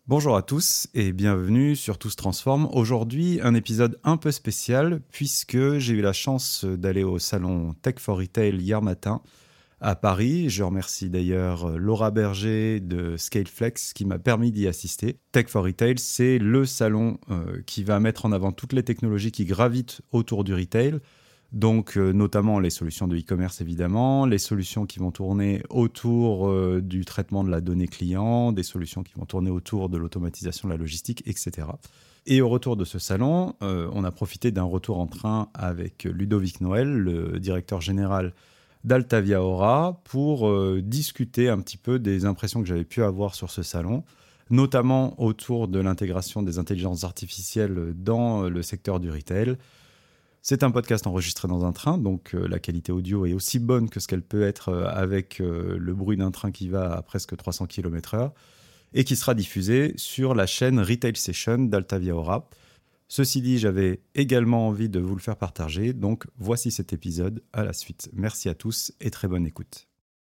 Bonjour à tous et bienvenue sur Tout se transforme. Aujourd'hui, un épisode un peu spécial puisque j'ai eu la chance d'aller au salon Tech for Retail hier matin à Paris. Je remercie d'ailleurs Laura Berger de Scaleflex qui m'a permis d'y assister. Tech for Retail, c'est le salon qui va mettre en avant toutes les technologies qui gravitent autour du retail. Donc, notamment les solutions de e-commerce, évidemment, les solutions qui vont tourner autour du traitement de la donnée client, des solutions qui vont tourner autour de l'automatisation de la logistique, etc. Et au retour de ce salon, on a profité d'un retour en train avec Ludovic Noël, le directeur général d'Altavia Aura, pour discuter un petit peu des impressions que j'avais pu avoir sur ce salon, notamment autour de l'intégration des intelligences artificielles dans le secteur du retail. C'est un podcast enregistré dans un train, donc la qualité audio est aussi bonne que ce qu'elle peut être avec le bruit d'un train qui va à presque 300 km/h et qui sera diffusé sur la chaîne Retail Session d'Altavia Aura. Ceci dit, j'avais également envie de vous le faire partager, donc voici cet épisode à la suite. Merci à tous et très bonne écoute.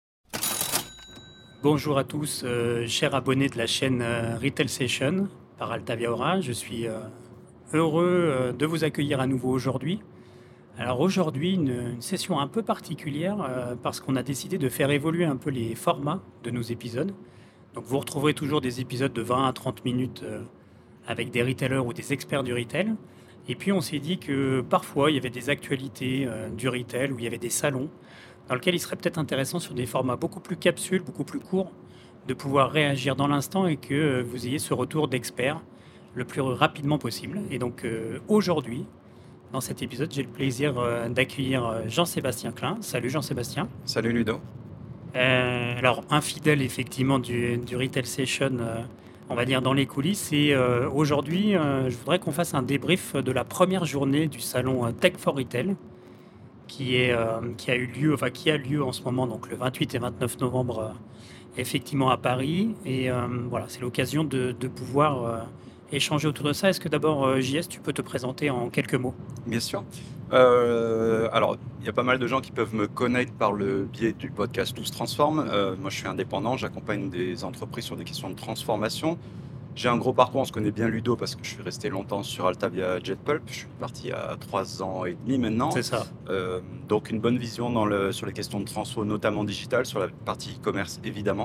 Bonjour à tous, chers abonnés de la chaîne Retail Session par Altavia Aura. Je suis heureux de vous accueillir à nouveau aujourd'hui. Alors aujourd'hui, une session un peu particulière parce qu'on a décidé de faire évoluer un peu les formats de nos épisodes. Donc vous retrouverez toujours des épisodes de 20 à 30 minutes avec des retailers ou des experts du retail. Et puis on s'est dit que parfois il y avait des actualités du retail où il y avait des salons dans lesquels il serait peut-être intéressant sur des formats beaucoup plus capsules, beaucoup plus courts, de pouvoir réagir dans l'instant et que vous ayez ce retour d'experts le plus rapidement possible. Et donc aujourd'hui, dans cet épisode, j'ai le plaisir d'accueillir Jean-Sébastien Klein. Salut Jean-Sébastien. Salut Ludo. Alors, un fidèle effectivement du Retail Session, on va dire dans les coulisses. Et aujourd'hui, je voudrais qu'on fasse un débrief de la première journée du salon Tech for Retail, qui a lieu en ce moment, donc le 28 et 29 novembre, effectivement à Paris. Et voilà, c'est l'occasion de pouvoir échanger autour de ça. Est-ce que d'abord, JS, tu peux te présenter en quelques mots? Bien sûr. Alors, il y a pas mal de gens qui peuvent me connaître par le biais du podcast Tout se transforme. Moi, je suis indépendant, j'accompagne des entreprises sur des questions de transformation. J'ai un gros parcours, on se connaît bien Ludo parce que je suis resté longtemps sur Altavia Jetpulp. Je suis parti il y a 3 ans et demi maintenant. C'est ça. Donc une bonne vision sur les questions de transfo, notamment digitale, sur la partie e-commerce évidemment.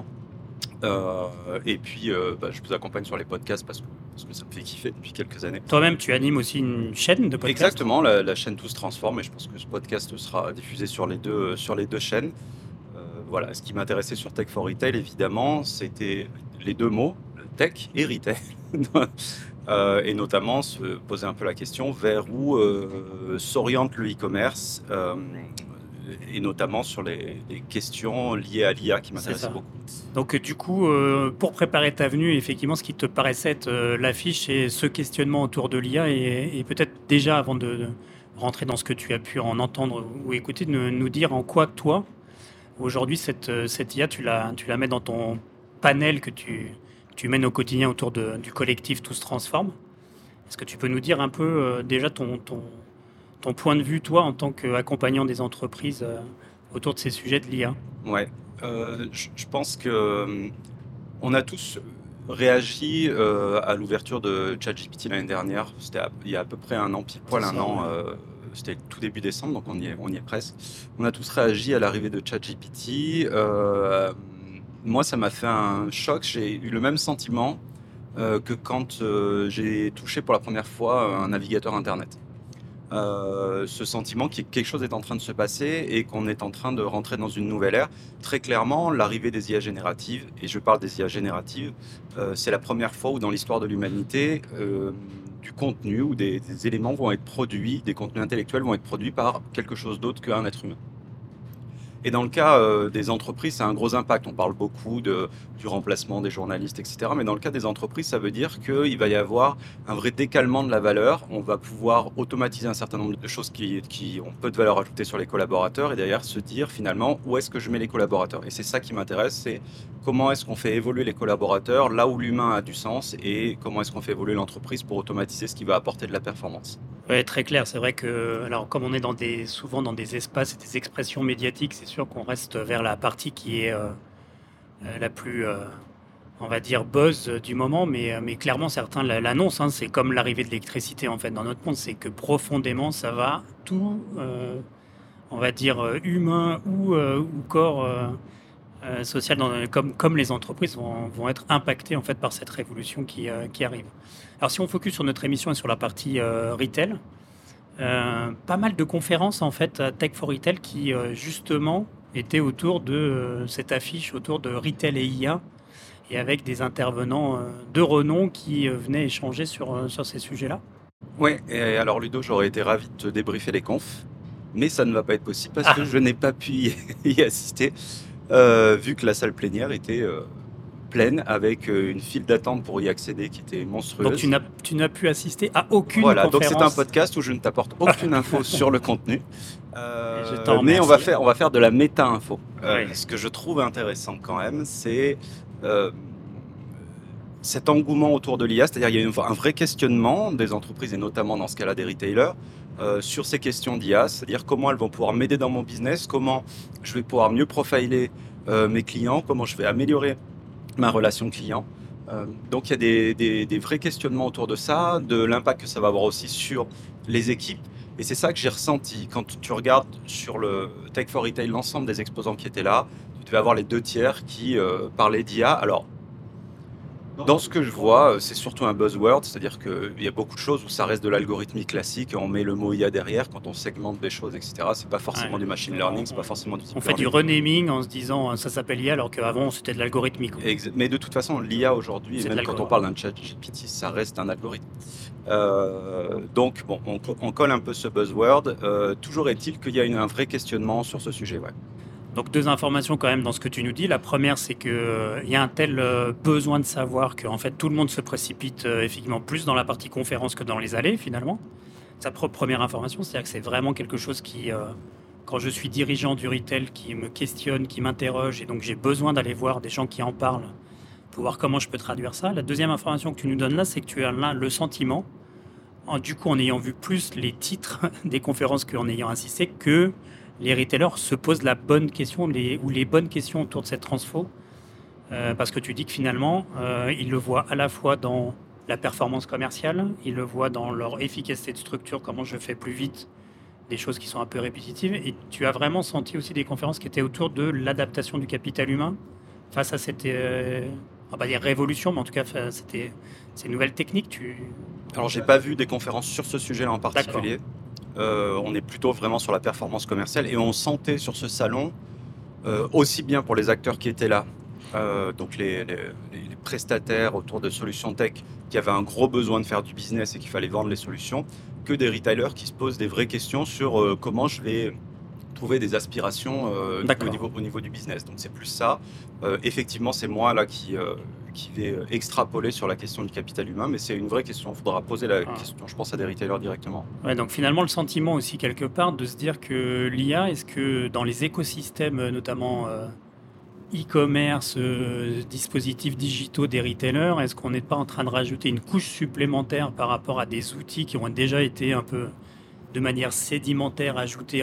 Et puis je vous accompagne sur les podcasts parce que ça me fait kiffer depuis quelques années. Toi-même, tu animes aussi une chaîne de podcast. Exactement, la chaîne Tout se transforme et je pense que ce podcast sera diffusé sur les deux chaînes. Voilà, ce qui m'intéressait sur Tech for Retail, évidemment, c'était les deux mots, tech et retail. Et notamment se poser un peu la question vers où s'oriente le e-commerce et notamment sur les questions liées à l'IA qui m'intéressent beaucoup. Donc du coup, pour préparer ta venue, effectivement, ce qui te paraissait être l'affiche, c'est ce questionnement autour de l'IA et peut-être déjà avant de rentrer dans ce que tu as pu en entendre ou écouter, de nous dire en quoi toi, aujourd'hui, cette IA, tu la mets dans ton panel que tu mènes au quotidien autour du collectif Tout se transforme. Est-ce que tu peux nous dire un peu déjà ton point de vue, toi, en tant qu'accompagnant des entreprises autour de ces sujets de l'IA? Ouais, je pense que on a tous réagi à l'ouverture de ChatGPT l'année dernière. C'était il y a à peu près un an, pile poil un an. C'était tout début décembre, donc on y est presque. On a tous réagi à l'arrivée de ChatGPT. Moi, ça m'a fait un choc. J'ai eu le même sentiment que quand j'ai touché pour la première fois un navigateur Internet. Ce sentiment que quelque chose est en train de se passer et qu'on est en train de rentrer dans une nouvelle ère. Très clairement, l'arrivée des IA génératives, et je parle des IA génératives, c'est la première fois où dans l'histoire de l'humanité, du contenu ou des éléments vont être produits, des contenus intellectuels vont être produits par quelque chose d'autre qu'un être humain. Et dans le cas des entreprises, ça a un gros impact. On parle beaucoup du remplacement des journalistes, etc. Mais dans le cas des entreprises, ça veut dire qu'il va y avoir un vrai décalement de la valeur. On va pouvoir automatiser un certain nombre de choses qui ont peu de valeur ajoutée sur les collaborateurs et derrière se dire finalement où est-ce que je mets les collaborateurs. Et c'est ça qui m'intéresse, c'est comment est-ce qu'on fait évoluer les collaborateurs là où l'humain a du sens et comment est-ce qu'on fait évoluer l'entreprise pour automatiser ce qui va apporter de la performance. Oui, très clair. C'est vrai que, alors, comme on est souvent dans des espaces et des expressions médiatiques, c'est sûr qu'on reste vers la partie qui est la plus on va dire, buzz du moment, mais clairement, certains l'annoncent, hein. C'est comme l'arrivée de l'électricité, en fait, dans notre monde. C'est que profondément, ça va tout, on va dire, humain ou corps social, comme les entreprises vont être impactées, en fait, par cette révolution qui arrive. Alors, si on focus sur notre émission et sur la partie retail, pas mal de conférences, en fait, à Tech for Retail qui, justement, étaient autour de cette affiche, autour de retail et IA, et avec des intervenants de renom qui venaient échanger sur ces sujets-là. Oui, et alors Ludo, j'aurais été ravi de te débriefer les confs, mais ça ne va pas être possible parce que je n'ai pas pu y assister, vu que la salle plénière était pleine avec une file d'attente pour y accéder qui était monstrueuse. Donc tu n'as pu assister à aucune Voilà, conférence. donc c'est un podcast où je ne t'apporte aucune info sur le contenu. Je t'en Mais remercie. on va faire de la méta-info. Oui. Ce que je trouve intéressant quand même, c'est cet engouement autour de l'IA, c'est-à-dire il y a un vrai questionnement des entreprises et notamment dans ce cas-là des retailers sur ces questions d'IA, c'est-à-dire comment elles vont pouvoir m'aider dans mon business, comment je vais pouvoir mieux profiler mes clients, comment je vais améliorer ma relation client. Donc il y a des vrais questionnements autour de ça, de l'impact que ça va avoir aussi sur les équipes. Et c'est ça que j'ai ressenti. Quand tu regardes sur le Tech for Retail, l'ensemble des exposants qui étaient là, tu devais avoir les 2/3 qui parlaient d'IA. Alors, dans ce que je vois, c'est surtout un buzzword, c'est-à-dire qu'il y a beaucoup de choses où ça reste de l'algorithmique classique, on met le mot IA derrière quand on segmente des choses, etc. C'est pas forcément Ouais. du machine learning, c'est pas forcément du deep On fait du learning. renaming en se disant ça s'appelle IA alors qu'avant c'était de l'algorithmique. Mais de toute façon, l'IA aujourd'hui, C'est et de même quand l'algorithme. on parle d'un chat GPT, ça reste un algorithme. Donc, bon, on colle un peu ce buzzword. Toujours est-il qu'il y a un vrai questionnement sur ce sujet. Ouais. Donc 2 informations quand même dans ce que tu nous dis. La première, c'est que il y a un tel besoin de savoir que en fait tout le monde se précipite effectivement plus dans la partie conférence que dans les allées finalement. Sa première information, c'est-à-dire que c'est vraiment quelque chose qui, quand je suis dirigeant du retail, qui me questionne, qui m'interroge, et donc j'ai besoin d'aller voir des gens qui en parlent pour voir comment je peux traduire ça. La deuxième information que tu nous donnes là, c'est que tu as là le sentiment, du coup en ayant vu plus les titres des conférences qu'en ayant assisté, que les retailers se posent la bonne question ou les bonnes questions autour de cette transfo. Parce que tu dis que finalement, ils le voient à la fois dans la performance commerciale, ils le voient dans leur efficacité de structure, comment je fais plus vite des choses qui sont un peu répétitives. Et tu as vraiment senti aussi des conférences qui étaient autour de l'adaptation du capital humain face à cette, on va pas dire révolution, mais en tout cas, c'était ces nouvelles techniques. Alors, j'ai pas vu des conférences sur ce sujet-là en particulier. On est plutôt vraiment sur la performance commerciale et on sentait sur ce salon, aussi bien pour les acteurs qui étaient là, donc les prestataires autour de solutions tech qui avaient un gros besoin de faire du business et qu'il fallait vendre les solutions, que des retailers qui se posent des vraies questions sur comment je vais trouver des aspirations au niveau du business. Donc c'est plus ça. Effectivement, c'est moi là qui vais extrapoler sur la question du capital humain, mais c'est une vraie question. Il faudra poser la question, je pense, à des retailers directement. Ouais, donc finalement, le sentiment aussi quelque part de se dire que l'IA, est-ce que dans les écosystèmes, notamment e-commerce, dispositifs digitaux des retailers, est-ce qu'on n'est pas en train de rajouter une couche supplémentaire par rapport à des outils qui ont déjà été un peu de manière sédimentaire ajoutés?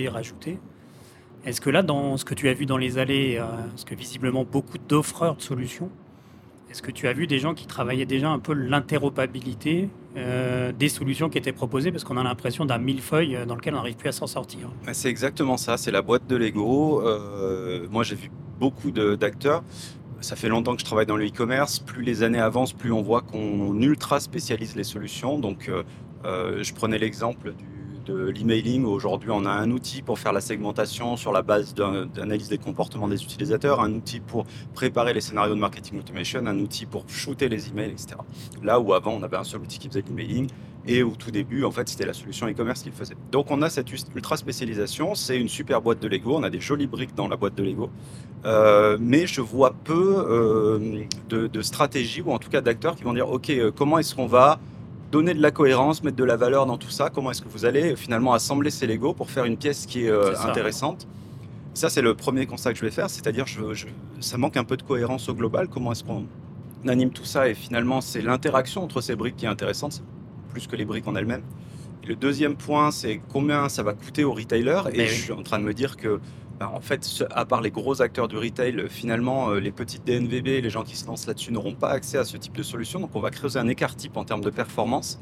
Est-ce que là, dans ce que tu as vu dans les allées, parce que visiblement beaucoup d'offreurs de solutions, est-ce que tu as vu des gens qui travaillaient déjà un peu l'interopabilité des solutions qui étaient proposées, parce qu'on a l'impression d'un millefeuille dans lequel on n'arrive plus à s'en sortir? C'est exactement ça, c'est la boîte de Lego. Moi, j'ai vu beaucoup d'acteurs. Ça fait longtemps que je travaille dans le e-commerce. Plus les années avancent, plus on voit qu'on ultra spécialise les solutions. Donc, je prenais l'exemple de l'emailing. Aujourd'hui, on a un outil pour faire la segmentation sur la base d'analyse des comportements des utilisateurs, un outil pour préparer les scénarios de marketing automation, un outil pour shooter les emails, etc. Là où avant, on avait un seul outil qui faisait l'emailing et au tout début, en fait, c'était la solution e-commerce qui le faisait. Donc, on a cette ultra spécialisation. C'est une super boîte de Lego. On a des jolies briques dans la boîte de Lego. Mais je vois peu de stratégies ou en tout cas d'acteurs qui vont dire OK, comment est-ce qu'on va donner de la cohérence, mettre de la valeur dans tout ça, comment est-ce que vous allez finalement assembler ces Lego pour faire une pièce qui est intéressante. Ça, c'est le premier constat que je vais faire, c'est-à-dire ça manque un peu de cohérence au global, comment est-ce qu'on anime tout ça, et finalement c'est l'interaction entre ces briques qui est intéressante, plus que les briques en elles-mêmes. Et le deuxième point, c'est combien ça va coûter aux retailers, et je suis en train de me dire que En fait, à part les gros acteurs du retail, finalement, les petites DNVB, les gens qui se lancent là-dessus n'auront pas accès à ce type de solution. Donc, on va creuser un écart type en termes de performance.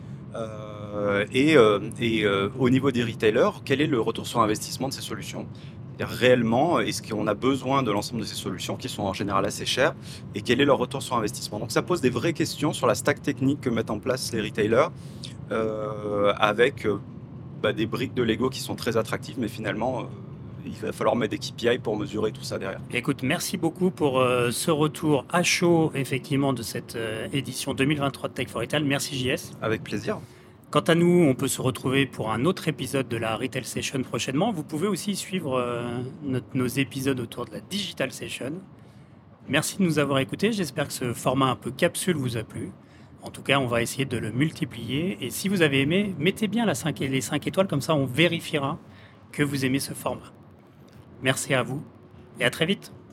Au niveau des retailers, quel est le retour sur investissement de ces solutions? Réellement, est-ce qu'on a besoin de l'ensemble de ces solutions qui sont en général assez chères et quel est leur retour sur investissement? Donc ça pose des vraies questions sur la stack technique que mettent en place les retailers avec des briques de Lego qui sont très attractives, mais finalement il va falloir mettre des KPI pour mesurer tout ça derrière. Écoute, merci beaucoup pour ce retour à chaud effectivement de cette édition 2023 de Tech for Retail. Merci JS. Avec plaisir. Quant à nous, on peut se retrouver pour un autre épisode de la Retail Session prochainement. Vous pouvez aussi suivre nos épisodes autour de la Digital Session. Merci de nous avoir écoutés. J'espère que ce format un peu capsule vous a plu. En tout cas, on va essayer de le multiplier. Et si vous avez aimé, mettez bien les 5 étoiles, comme ça on vérifiera que vous aimez ce format. Merci à vous et à très vite.